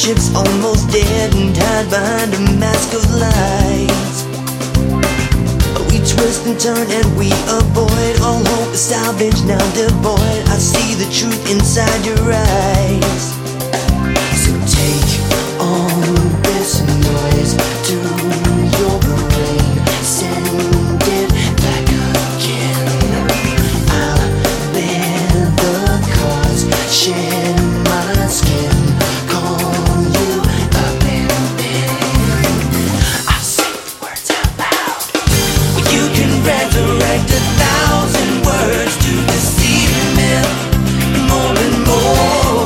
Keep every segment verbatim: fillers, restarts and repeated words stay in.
friendship's almost dead and hide behind a mask of lies. We twist and turn and we avoid. All hope is salvaged, now devoid. I see the truth inside your eyes. So take all this noise to your brain, send it back again. I'll bear the cause, shed my skin, call you up and then I'll say the words out loud. You can resurrect a thousand words to deceive me more and more.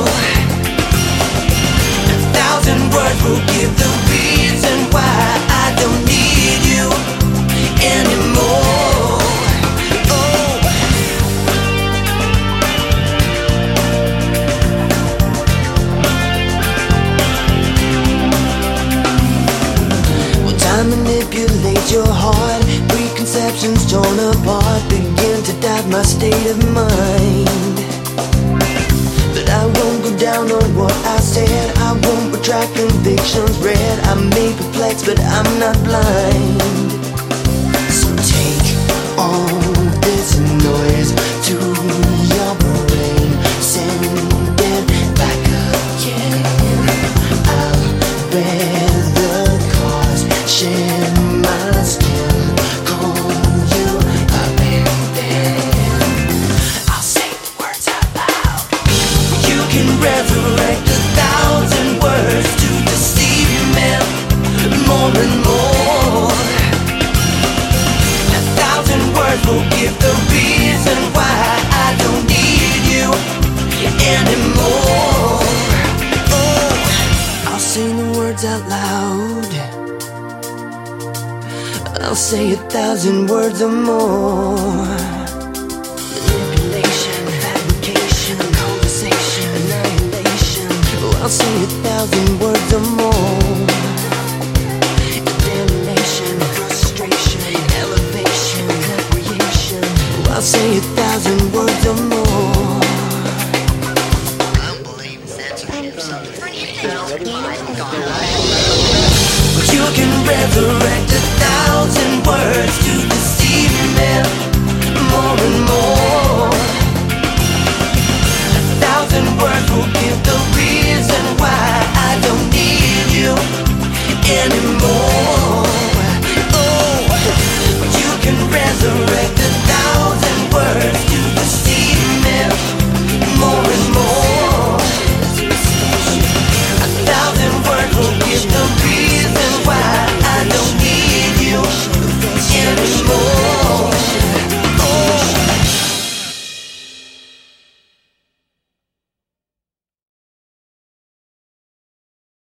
A thousand words will give the reason why I don't need you anymore. Oh. Well, time manipulates your heart. Preconceptions torn apart begin to doubt my state of mind. But I won't go down on what I said. I won't retract convictions read. I may perplex, but I'm not blind. So take all this noise to your brain, send it back again. I'll bear the cause, share my skin, call you up and then I'll say the words out loud. You can resurrect a thousand words to deceive me more and more. A thousand words will give the reason why I don't need you anymore. Oh, I'll say the words out loud. I'll say a thousand words or more. Manipulation, fabrication, conversation, annihilation. Oh, I'll say a thousand words or more. Damnation, frustration, elevation, creation. Oh, I'll say a thousand words or more. I don't believe censorship. You can resurrect a thousand words to deceive me more and more. A thousand words